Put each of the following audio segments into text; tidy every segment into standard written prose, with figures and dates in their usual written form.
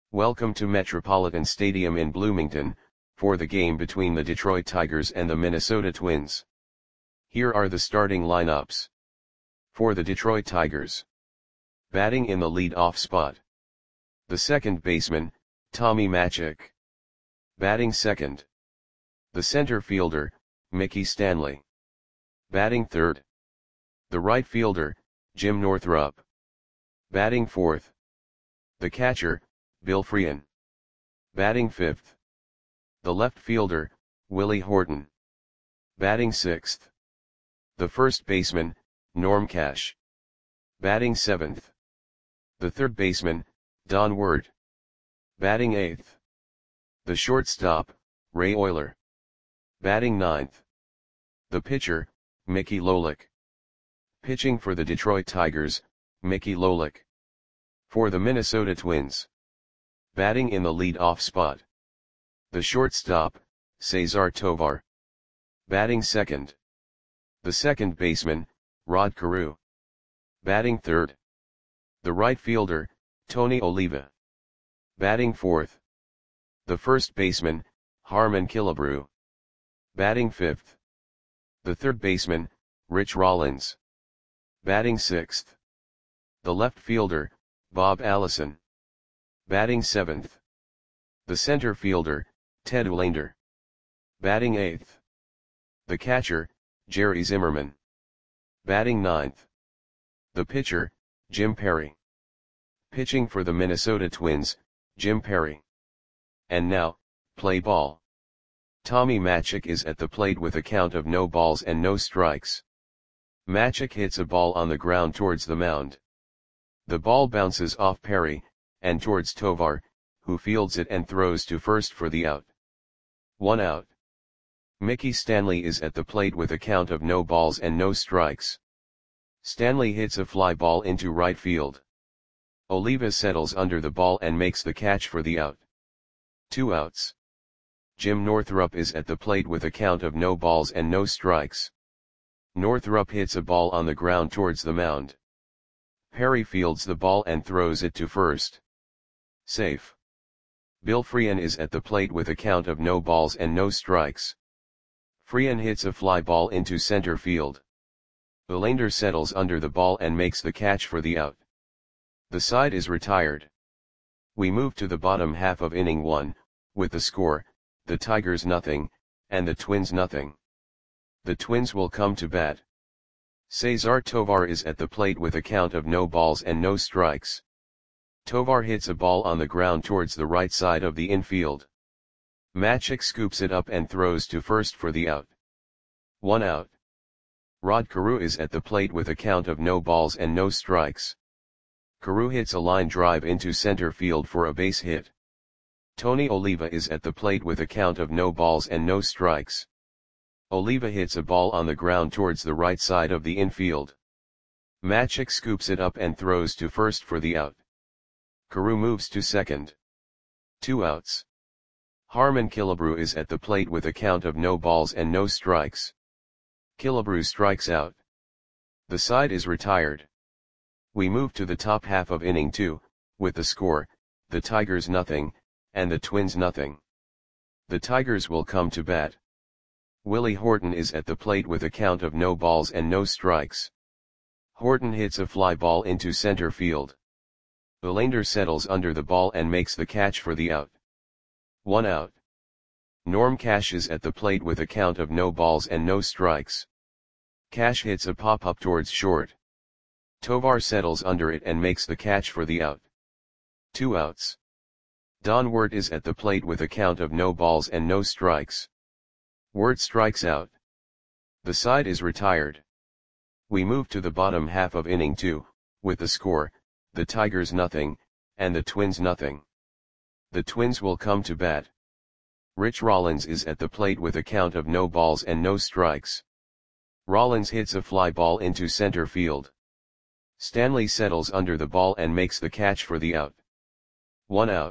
Welcome to Metropolitan Stadium in Bloomington, for the game between the Detroit Tigers and the Minnesota Twins. Here are the starting lineups. For the Detroit Tigers. Batting in the lead-off spot. The second baseman, Tommy Matzek. Batting second. The center fielder, Mickey Stanley. Batting third. The right fielder, Jim Northrup. Batting fourth. The catcher, Bill Frein. Batting fifth. The left fielder, Willie Horton. Batting sixth. The first baseman, Norm Cash. Batting seventh. The third baseman, Don Ward. Batting eighth. The shortstop, Ray Oyler. Batting ninth. The pitcher, Mickey Lolich. Pitching for the Detroit Tigers, Mickey Lolich. For the Minnesota Twins. Batting in the lead-off spot. The shortstop, Cesar Tovar. Batting second. The second baseman, Rod Carew. Batting third. The right fielder, Tony Oliva. Batting fourth. The first baseman, Harmon Killebrew. Batting fifth. The third baseman, Rich Rollins. Batting sixth. The left fielder, Bob Allison. Batting seventh. The center fielder, Ted Uhlaender. Batting eighth. The catcher, Jerry Zimmerman. Batting ninth. The pitcher, Jim Perry. Pitching for the Minnesota Twins, Jim Perry. And now, play ball. Tommy Matzek is at the plate with a count of no balls and no strikes. Matzek hits a ball on the ground towards the mound. The ball bounces off Perry, and towards Tovar, who fields it and throws to first for the out. 1 out. Mickey Stanley is at the plate with a count of no balls and no strikes. Stanley hits a fly ball into right field. Oliva settles under the ball and makes the catch for the out. 2 outs. Jim Northrup is at the plate with a count of no balls and no strikes. Northrup hits a ball on the ground towards the mound. Perry fields the ball and throws it to first. Safe. Bill Frein is at the plate with a count of no balls and no strikes. Frein hits a fly ball into center field. Uhlaender settles under the ball and makes the catch for the out. The side is retired. We move to the bottom half of inning 1, with the score, the Tigers nothing, and the Twins nothing. The Twins will come to bat. Cesar Tovar is at the plate with a count of no balls and no strikes. Tovar hits a ball on the ground towards the right side of the infield. Matzek scoops it up and throws to first for the out. 1 out. Rod Carew is at the plate with a count of no balls and no strikes. Carew hits a line drive into center field for a base hit. Tony Oliva is at the plate with a count of no balls and no strikes. Oliva hits a ball on the ground towards the right side of the infield. Matzek scoops it up and throws to first for the out. Carew moves to second. 2 outs. Harmon Killebrew is at the plate with a count of no balls and no strikes. Killebrew strikes out. The side is retired. We move to the top half of inning 2, with the score, the Tigers nothing, and the Twins nothing. The Tigers will come to bat. Willie Horton is at the plate with a count of no balls and no strikes. Horton hits a fly ball into center field. Uhlaender settles under the ball and makes the catch for the out. 1 out. Norm Cash is at the plate with a count of no balls and no strikes. Cash hits a pop-up towards short. Tovar settles under it and makes the catch for the out. 2 outs. Don Ward is at the plate with a count of no balls and no strikes. Ward strikes out. The side is retired. We move to the bottom half of inning 2, with the score, the Tigers nothing, and the Twins nothing. The Twins will come to bat. Rich Rollins is at the plate with a count of no balls and no strikes. Rollins hits a fly ball into center field. Stanley settles under the ball and makes the catch for the out. 1 out.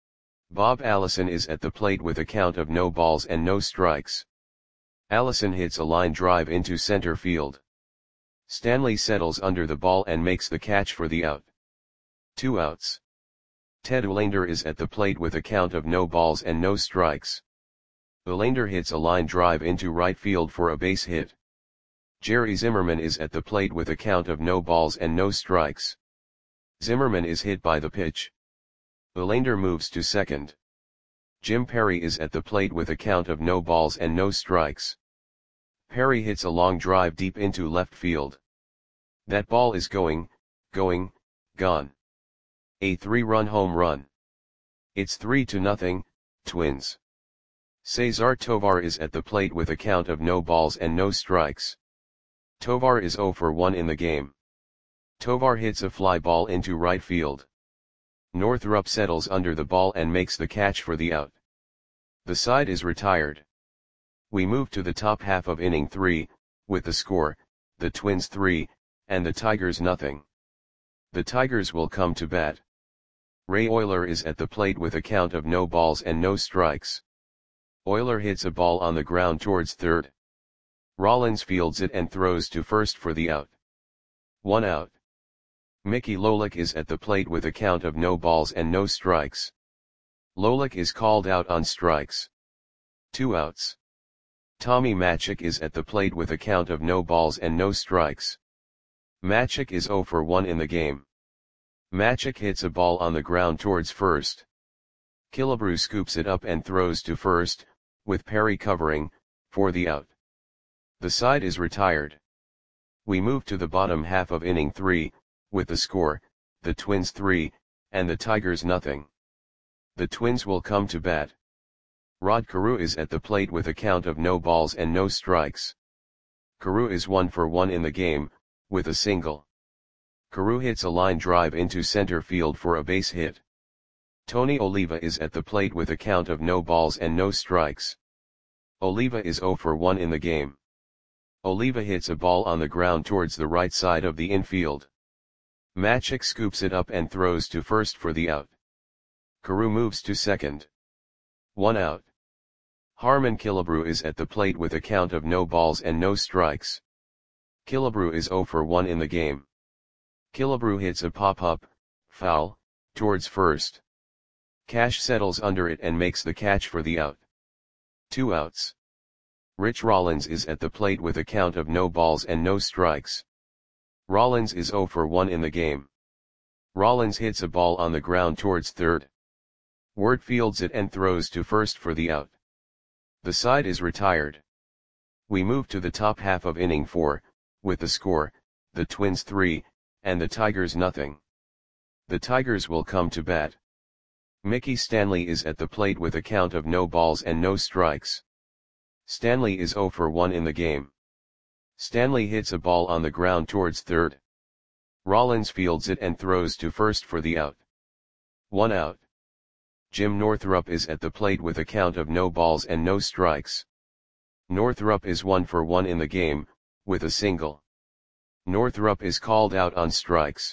Bob Allison is at the plate with a count of no balls and no strikes. Allison hits a line drive into center field. Stanley settles under the ball and makes the catch for the out. 2 outs. Ted Ullander is at the plate with a count of no balls and no strikes. Ullander hits a line drive into right field for a base hit. Jerry Zimmerman is at the plate with a count of no balls and no strikes. Zimmerman is hit by the pitch. Ullander moves to second. Jim Perry is at the plate with a count of no balls and no strikes. Perry hits a long drive deep into left field. That ball is gone. A 3-run home run. It's 3-0, Twins. Cesar Tovar is at the plate with a count of no balls and no strikes. Tovar is 0 for 1 in the game. Tovar hits a fly ball into right field. Northrup settles under the ball and makes the catch for the out. The side is retired. We move to the top half of inning 3, with the score, the Twins 3, and the Tigers nothing. The Tigers will come to bat. Ray Oyler is at the plate with a count of no balls and no strikes. Oyler hits a ball on the ground towards third. Rollins fields it and throws to first for the out. 1 out. Mickey Lolich is at the plate with a count of no balls and no strikes. Lolich is called out on strikes. 2 outs. Tommy Matzek is at the plate with a count of no balls and no strikes. Matzek is 0 for 1 in the game. Matzek hits a ball on the ground towards first. Killebrew scoops it up and throws to first, with Perry covering, for the out. The side is retired. We move to the bottom half of inning 3, with the score, the Twins 3, and the Tigers nothing. The Twins will come to bat. Rod Carew is at the plate with a count of no balls and no strikes. Carew is 1 for 1 in the game, with a single. Carew hits a line drive into center field for a base hit. Tony Oliva is at the plate with a count of no balls and no strikes. Oliva is 0 for 1 in the game. Oliva hits a ball on the ground towards the right side of the infield. Matzek scoops it up and throws to first for the out. Carew moves to second. 1 out. Harmon Killebrew is at the plate with a count of no balls and no strikes. Killebrew is 0 for 1 in the game. Killebrew hits a pop-up, foul, towards first. Cash settles under it and makes the catch for the out. 2 outs. Rich Rollins is at the plate with a count of no balls and no strikes. Rollins is 0 for 1 in the game. Rollins hits a ball on the ground towards third. Wirt fields it and throws to first for the out. The side is retired. We move to the top half of inning 4, with the score, the Twins 3, and the Tigers nothing. The Tigers will come to bat. Mickey Stanley is at the plate with a count of no balls and no strikes. Stanley is 0 for 1 in the game. Stanley hits a ball on the ground towards third. Rollins fields it and throws to first for the out. 1 out. Jim Northrup is at the plate with a count of no balls and no strikes. Northrup is 1 for 1 in the game, with a single. Northrup is called out on strikes.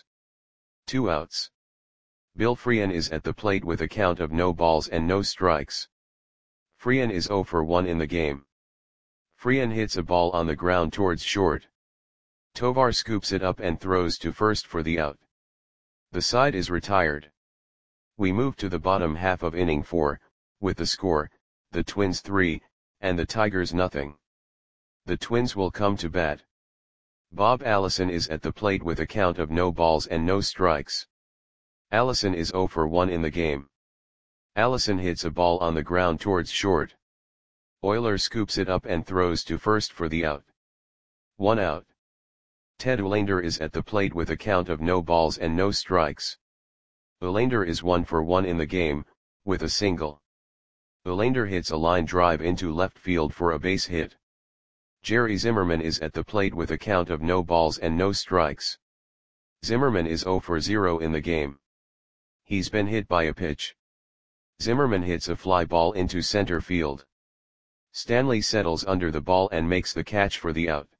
2 outs. Bill Freehan is at the plate with a count of no balls and no strikes. Freehan is 0 for 1 in the game. Freehan hits a ball on the ground towards short. Tovar scoops it up and throws to first for the out. The side is retired. We move to the bottom half of inning 4, with the score, the Twins 3, and the Tigers nothing. The Twins will come to bat. Bob Allison is at the plate with a count of no balls and no strikes. Allison is 0 for 1 in the game. Allison hits a ball on the ground towards short. Oyler scoops it up and throws to first for the out. 1 out. Ted Ullander is at the plate with a count of no balls and no strikes. Ullander is 1 for 1 in the game, with a single. Ullander hits a line drive into left field for a base hit. Jerry Zimmerman is at the plate with a count of no balls and no strikes. Zimmerman is 0 for 0 in the game. He's been hit by a pitch. Zimmerman hits a fly ball into center field. Stanley settles under the ball and makes the catch for the out.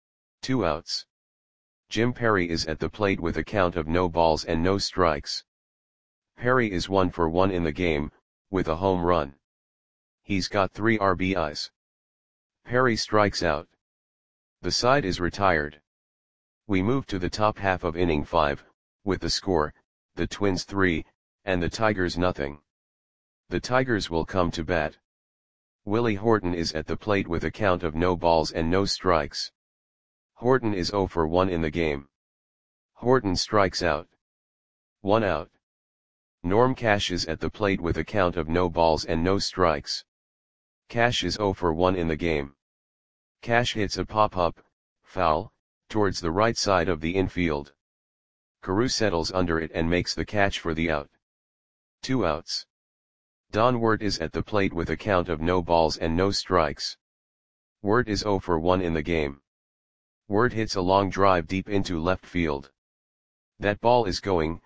2 outs. Jim Perry is at the plate with a count of no balls and no strikes. Perry is 1 for 1 in the game, with a home run. He's got 3 RBIs. Perry strikes out. The side is retired. We move to the top half of inning 5, with the score, the Twins 3, and the Tigers nothing. The Tigers will come to bat. Willie Horton is at the plate with a count of no balls and no strikes. Horton is 0 for 1 in the game. Horton strikes out. 1 out. Norm Cash is at the plate with a count of no balls and no strikes. Cash is 0 for 1 in the game. Cash hits a pop-up, foul, towards the right side of the infield. Carew settles under it and makes the catch for the out. 2 outs. Don Wirt is at the plate with a count of no balls and no strikes. Wirt is 0 for 1 in the game. Wirt hits a long drive deep into left field. That ball is gone.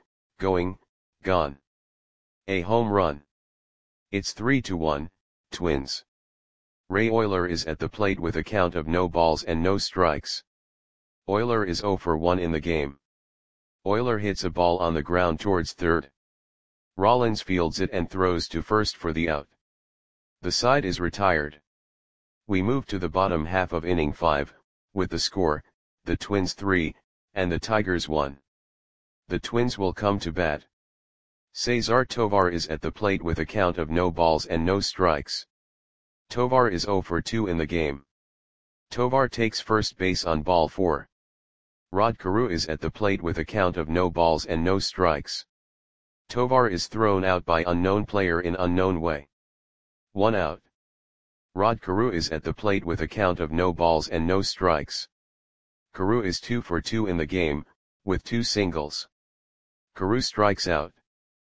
A home run. It's 3-1, Twins. Ray Oyler is at the plate with a count of no balls and no strikes. Oyler is 0 for 1 in the game. Oyler hits a ball on the ground towards third. Rollins fields it and throws to first for the out. The side is retired. We move to the bottom half of inning 5, with the score, the Twins 3, and the Tigers 1. The Twins will come to bat. Cesar Tovar is at the plate with a count of no balls and no strikes. Tovar is 0 for 2 in the game. Tovar takes first base on ball 4. Rod Carew is at the plate with a count of no balls and no strikes. Tovar is thrown out by unknown player in unknown way. 1 out. Rod Carew is at the plate with a count of no balls and no strikes. Carew is 2 for 2 in the game, with 2 singles. Carew strikes out.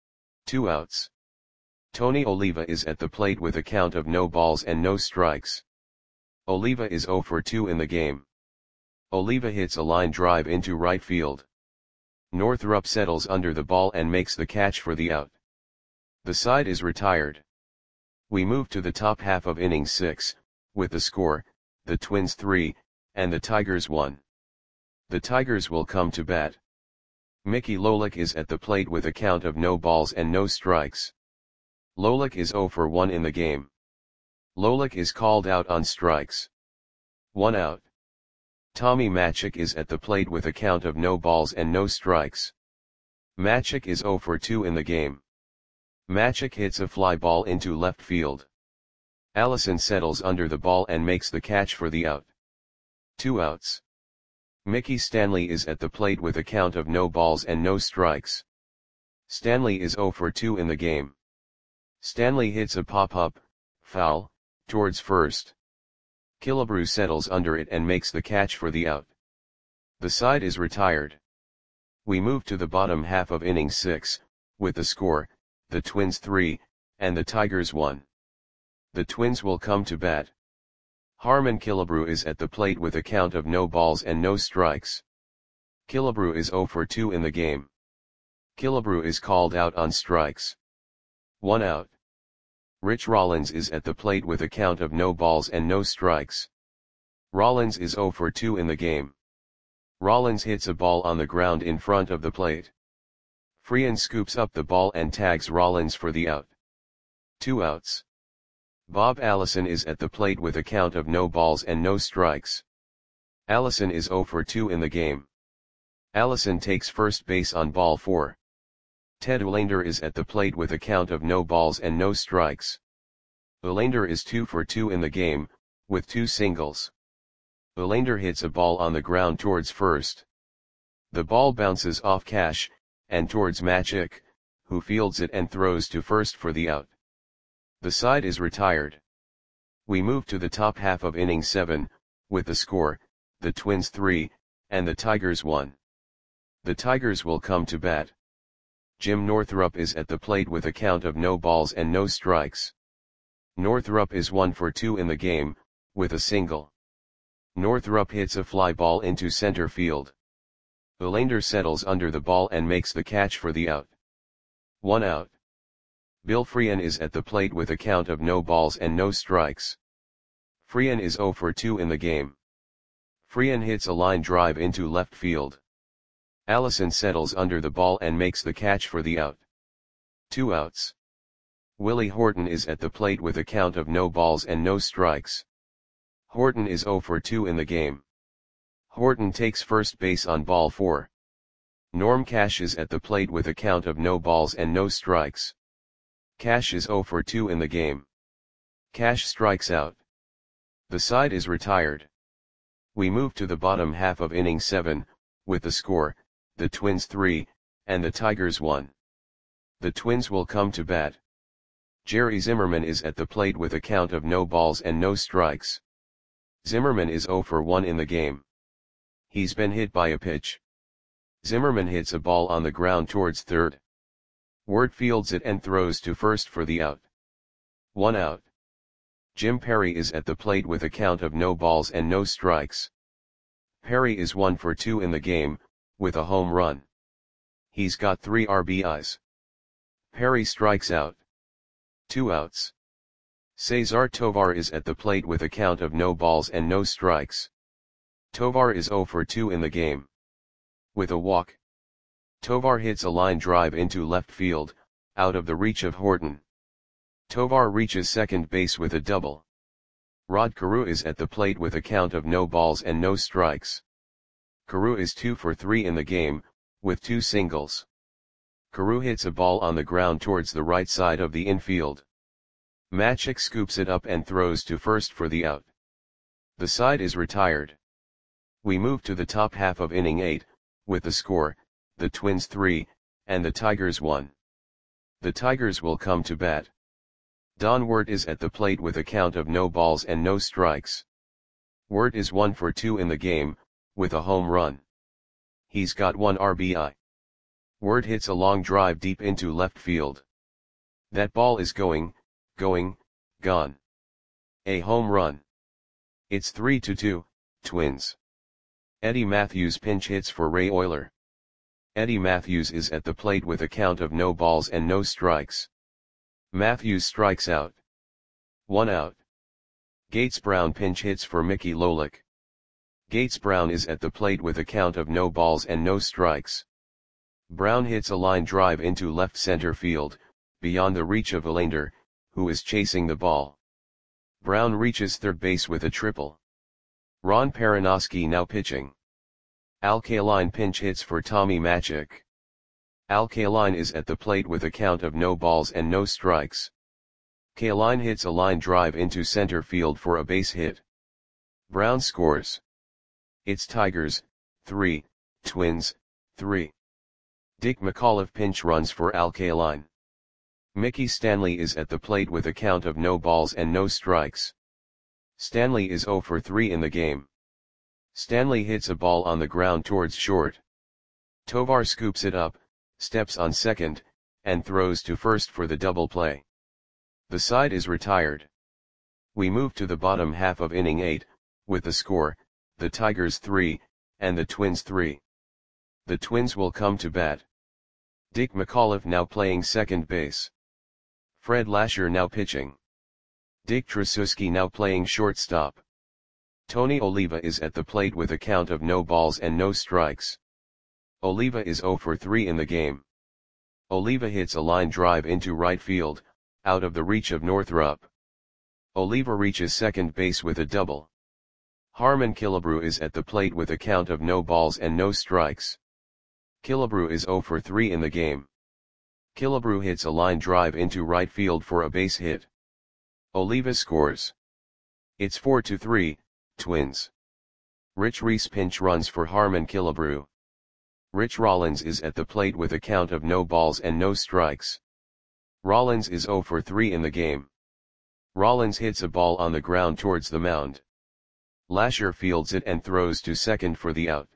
2 outs. Tony Oliva is at the plate with a count of no balls and no strikes. Oliva is 0 for 2 in the game. Oliva hits a line drive into right field. Northrup settles under the ball and makes the catch for the out. The side is retired. We move to the top half of inning 6, with the score, the Twins 3, and the Tigers 1. The Tigers will come to bat. Mickey Lolich is at the plate with a count of no balls and no strikes. Lolich is 0 for 1 in the game. Lolich is called out on strikes. 1 out. Tommy Matzek is at the plate with a count of no balls and no strikes. Matzek is 0 for 2 in the game. Matzek hits a fly ball into left field. Allison settles under the ball and makes the catch for the out. 2 outs. Mickey Stanley is at the plate with a count of no balls and no strikes. Stanley is 0 for 2 in the game. Stanley hits a pop-up, foul, towards first. Killebrew settles under it and makes the catch for the out. The side is retired. We move to the bottom half of inning 6, with the score, the Twins 3, and the Tigers 1. The Twins will come to bat. Harmon Killebrew is at the plate with a count of no balls and no strikes. Killebrew is 0 for 2 in the game. Killebrew is called out on strikes. 1 out. Rich Rollins is at the plate with a count of no balls and no strikes. Rollins is 0 for 2 in the game. Rollins hits a ball on the ground in front of the plate. Freehan scoops up the ball and tags Rollins for the out. 2 outs. Bob Allison is at the plate with a count of no balls and no strikes. Allison is 0 for 2 in the game. Allison takes first base on ball 4. Ted Olander is at the plate with a count of no balls and no strikes. Olander is 2 for 2 in the game, with 2 singles. Olander hits a ball on the ground towards first. The ball bounces off Cash, and towards Matzek, who fields it and throws to first for the out. The side is retired. We move to the top half of inning 7, with the score, the Twins 3, and the Tigers 1. The Tigers will come to bat. Jim Northrup is at the plate with a count of no balls and no strikes. Northrup is 1 for 2 in the game, with a single. Northrup hits a fly ball into center field. Olander settles under the ball and makes the catch for the out. 1 out. Bill Freehan is at the plate with a count of no balls and no strikes. Freehan is 0 for 2 in the game. Freehan hits a line drive into left field. Allison settles under the ball and makes the catch for the out. 2 outs. Willie Horton is at the plate with a count of no balls and no strikes. Horton is 0 for 2 in the game. Horton takes first base on ball 4. Norm Cash is at the plate with a count of no balls and no strikes. Cash is 0 for 2 in the game. Cash strikes out. The side is retired. We move to the bottom half of inning 7, with the score, the Twins 3, and the Tigers 1. The Twins will come to bat. Jerry Zimmerman is at the plate with a count of no balls and no strikes. Zimmerman is 0 for 1 in the game. He's been hit by a pitch. Zimmerman hits a ball on the ground towards third. Ward fields it and throws to first for the out. 1 out. Jim Perry is at the plate with a count of no balls and no strikes. Perry is 1 for 2 in the game, with a home run. He's got 3 RBIs. Perry strikes out. 2 outs. Cesar Tovar is at the plate with a count of no balls and no strikes. Tovar is 0 for 2 in the game. With a walk. Tovar hits a line drive into left field, out of the reach of Horton. Tovar reaches second base with a double. Rod Carew is at the plate with a count of no balls and no strikes. Carew is 2 for 3 in the game, with 2 singles. Carew hits a ball on the ground towards the right side of the infield. Matchik scoops it up and throws to first for the out. The side is retired. We move to the top half of inning 8, with the score, the Twins 3, and the Tigers 1. The Tigers will come to bat. Don Wert is at the plate with a count of no balls and no strikes. Wert is 1 for 2 in the game, with a home run. He's got 1 RBI. Wert hits a long drive deep into left field. That ball is going, gone. A home run. It's 3-2, Twins. Eddie Matthews pinch hits for Ray Oyler. Eddie Matthews is at the plate with a count of no balls and no strikes. Matthews strikes out. 1 out. Gates Brown pinch hits for Mickey Lolich. Gates Brown is at the plate with a count of no balls and no strikes. Brown hits a line drive into left center field, beyond the reach of Olander, who is chasing the ball. Brown reaches third base with a triple. Ron Perinoski now pitching. Al Kaline pinch hits for Tommy Matchik. Al Kaline is at the plate with a count of no balls and no strikes. Kaline hits a line drive into center field for a base hit. Brown scores. It's Tigers, 3, Twins, 3. Dick McAuliffe pinch runs for Al Kaline. Mickey Stanley is at the plate with a count of no balls and no strikes. Stanley is 0 for 3 in the game. Stanley hits a ball on the ground towards short. Tovar scoops it up, steps on second, and throws to first for the double play. The side is retired. We move to the bottom half of inning 8, with the score, the Tigers 3, and the Twins 3. The Twins will come to bat. Dick McAuliffe now playing second base. Fred Lasher now pitching. Dick Tracewski now playing shortstop. Tony Oliva is at the plate with a count of no balls and no strikes. Oliva is 0 for 3 in the game. Oliva hits a line drive into right field, out of the reach of Northrup. Oliva reaches second base with a double. Harmon Killebrew is at the plate with a count of no balls and no strikes. Killebrew is 0 for 3 in the game. Killebrew hits a line drive into right field for a base hit. Oliva scores. It's 4-3, Twins. Rich Reese pinch runs for Harmon Killebrew. Rich Rollins is at the plate with a count of no balls and no strikes. Rollins is 0 for 3 in the game. Rollins hits a ball on the ground towards the mound. Lasher fields it and throws to second for the out.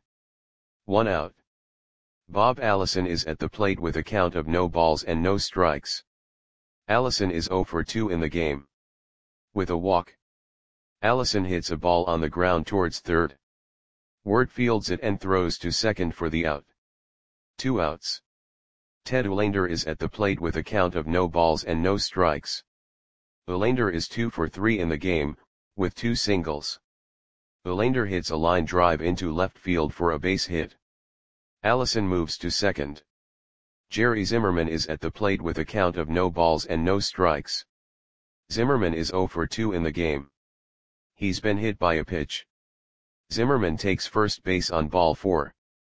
1 out. Bob Allison is at the plate with a count of no balls and no strikes. Allison is 0 for 2 in the game. With a walk. Allison hits a ball on the ground towards third. Ward fields it and throws to second for the out. 2 outs. Ted Olander is at the plate with a count of no balls and no strikes. Olander is 2 for 3 in the game, with 2 singles. Olander hits a line drive into left field for a base hit. Allison moves to second. Jerry Zimmerman is at the plate with a count of no balls and no strikes. Zimmerman is 0 for 2 in the game. He's been hit by a pitch. Zimmerman takes first base on ball 4.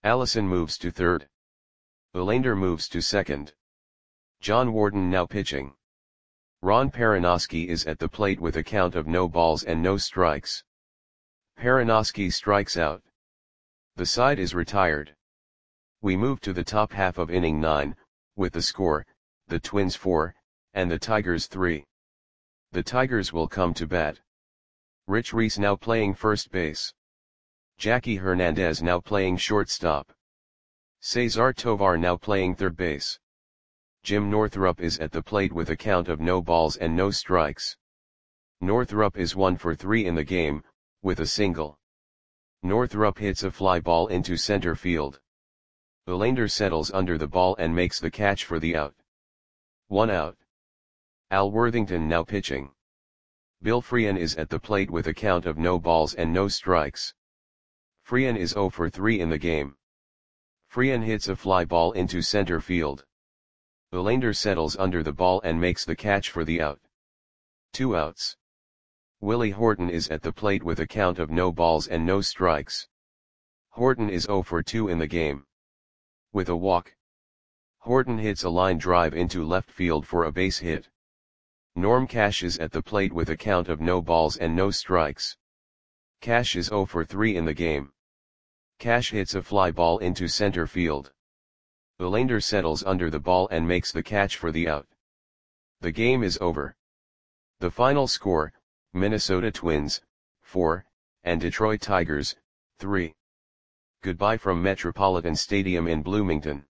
Allison moves to third. Olander moves to second. John Warden now pitching. Ron Perinoski is at the plate with a count of no balls and no strikes. Perinoski strikes out. The side is retired. We move to the top half of inning 9, with the score, the Twins 4, and the Tigers 3. The Tigers will come to bat. Rich Reese now playing first base. Jackie Hernandez now playing shortstop. Cesar Tovar now playing third base. Jim Northrup is at the plate with a count of no balls and no strikes. Northrup is 1 for 3 in the game, with a single. Northrup hits a fly ball into center field. Olander settles under the ball and makes the catch for the out. 1 out. Al Worthington now pitching. Bill Freehan is at the plate with a count of no balls and no strikes. Freehan is 0 for 3 in the game. Freehan hits a fly ball into center field. Olander settles under the ball and makes the catch for the out. 2 outs. Willie Horton is at the plate with a count of no balls and no strikes. Horton is 0 for 2 in the game. With a walk. Horton hits a line drive into left field for a base hit. Norm Cash is at the plate with a count of no balls and no strikes. Cash is 0 for 3 in the game. Cash hits a fly ball into center field. Olander settles under the ball and makes the catch for the out. The game is over. The final score, Minnesota Twins, 4, and Detroit Tigers, 3. Goodbye from Metropolitan Stadium in Bloomington.